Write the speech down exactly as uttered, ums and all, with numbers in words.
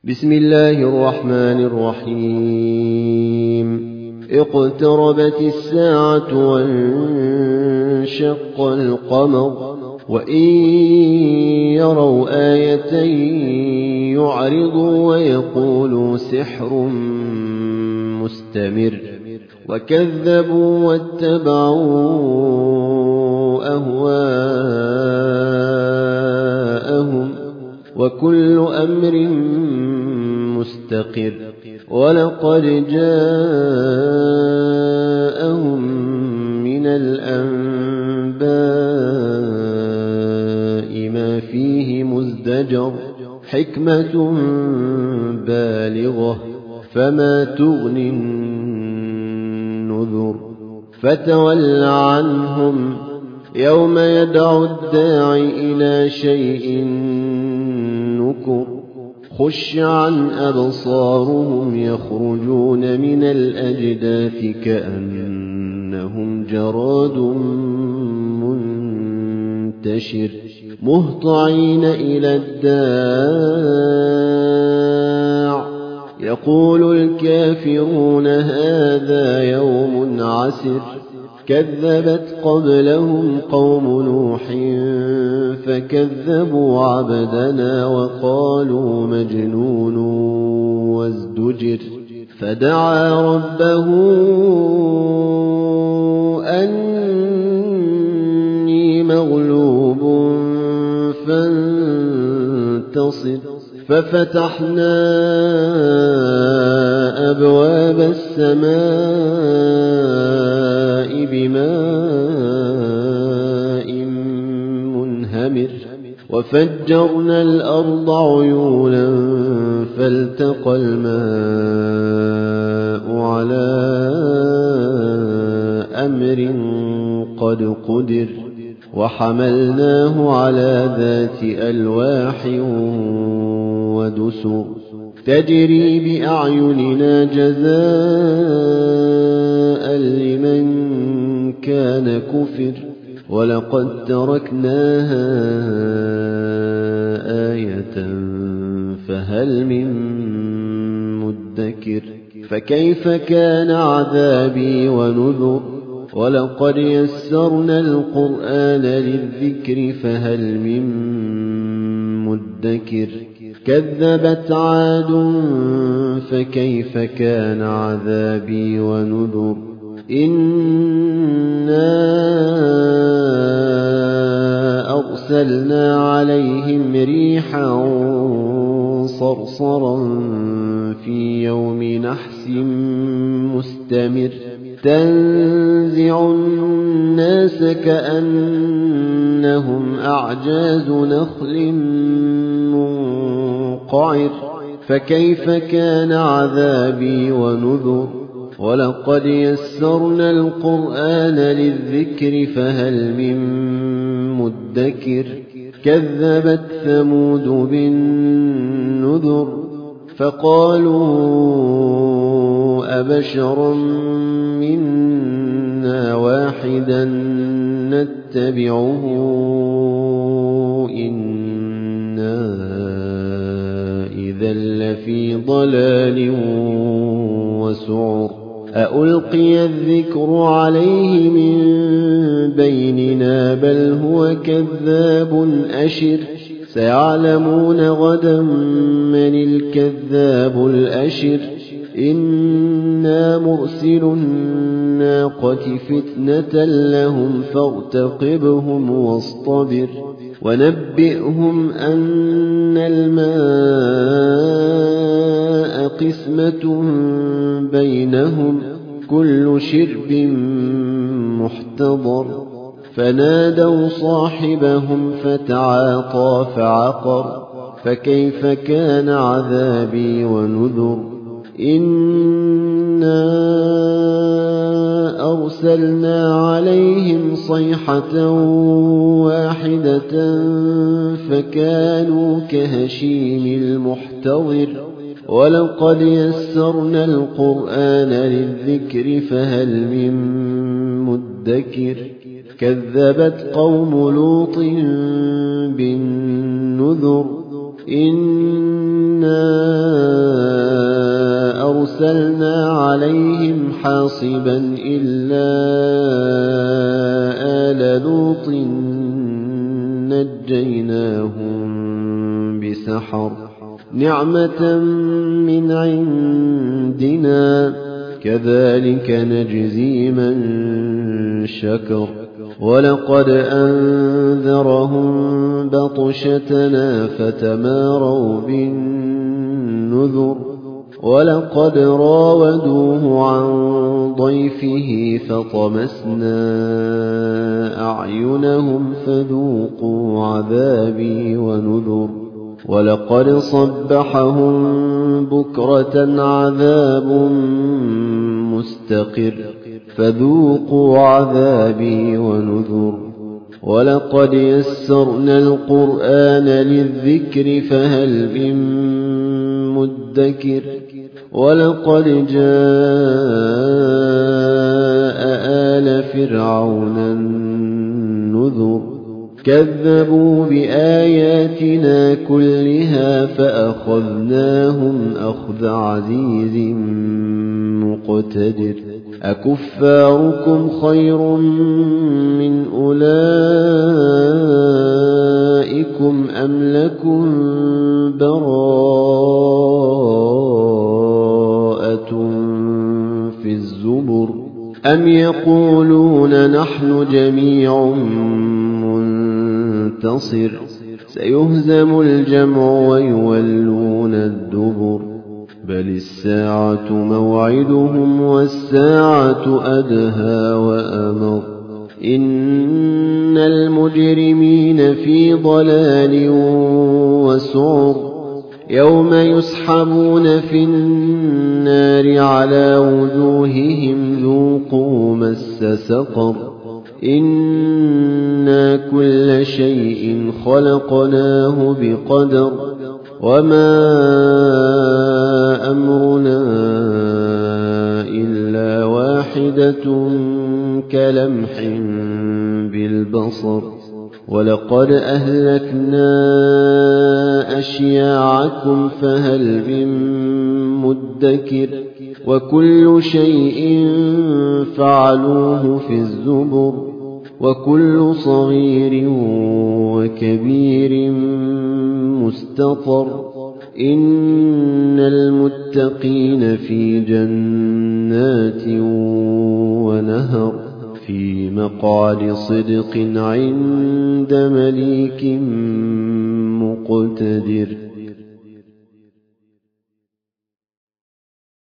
بسم الله الرحمن الرحيم اقتربت الساعة وانشق القمر وإن يروا آية يعرضوا ويقولوا سحر مستمر وكذبوا واتبعوا أهواءهم وكل أمر مستقر ولقد جاءهم من الأنباء ما فيه مزدجر حكمة بالغة فما تغني النذر فتول عنهم يوم يدعو الداعي إلى شيء نكر خش عن أبصارهم يخرجون من الأجداث كأنهم جراد منتشر مهطعين إلى الداع يقول الكافرون هذا يوم عسر كذبت قبلهم قوم نوح فكذبوا عبدنا وقالوا مجنون وازدجر فدعا ربه أني مغلوب فانتصر ففتحنا أبواب السماء بماء منهمر وفجرنا الأرض عيونا فالتقى الماء على أمر قد قدر وحملناه على ذات ألواح ودسر تجري بأعيننا جزاء لمن كان كفر ولقد تركناها آية فهل من مدكر فكيف كان عذابي ونذر ولقد يسرنا القرآن للذكر فهل من مدكر كذبت عاد فكيف كان عذابي ونذر إنا أرسلنا عليهم ريحا صرصرا في يوم نحس مستمر تنزع الناس كأنهم أعجاز نخل منقعر فكيف كان عذابي ونذر ولقد يسرنا القرآن للذكر فهل من مدكر كذبت ثمود بالنذر فقالوا أبشرا منا واحدا نتبعه إنا إذا لفي ضلال وسعر أألقي الذكر عليه من بيننا بل هو كذاب أشر سيعلمون غدا من الكذاب الأشر إنا مرسل الناقة فتنة لهم فارتقبهم واصطبر ونبئهم أن الماء قسمة بينهم كل شرب محتضر فنادوا صاحبهم فتعاطى فعقر فكيف كان عذابي ونذر إنا أرسلنا عليهم صيحة واحدة فكانوا كهشيم المحتضر ولقد يسرنا القرآن للذكر فهل من مدكر كذبت قوم لوط بالنذر إنا أرسلنا عليهم حاصبا إلا آل لوط نجيناهم بسحر نعمة من عندنا كذلك نجزي من شكر ولقد أنذرهم بطشتنا فتماروا بالنذر ولقد راودوه عن ضيفه فطمسنا أعينهم فذوقوا عذابي ونذر ولقد صبحهم بكرة عذاب مستقر فذوقوا عذابي ونذر ولقد يسرنا القرآن للذكر فهل من مدكر ولقد جاء آل فرعون النذر كذبوا بآياتنا كلها فأخذناهم أخذ عزيز مقتدر أكفاركم خير من أولئكم أم لكم براءة في الزبر أم يقولون نحن جميع منتصر سيهزم الجمع ويولون الدبر بل الساعة موعدهم والساعة أدهى وأمر إن المجرمين في ضلال وسعر يوم يسحبون في النار على وجوههم ذوقوا مس سقر إنا كل شيء خلقناه بقدر وما أمرنا إلا واحدة كلمح بالبصر ولقد أهلكنا أشياعكم فهل من مدكر وكل شيء فعلوه في الزبر وكل صغير وكبير مستطر إن المتقين في جنات ونهر في مقعد صدق عند مليك مقتدر.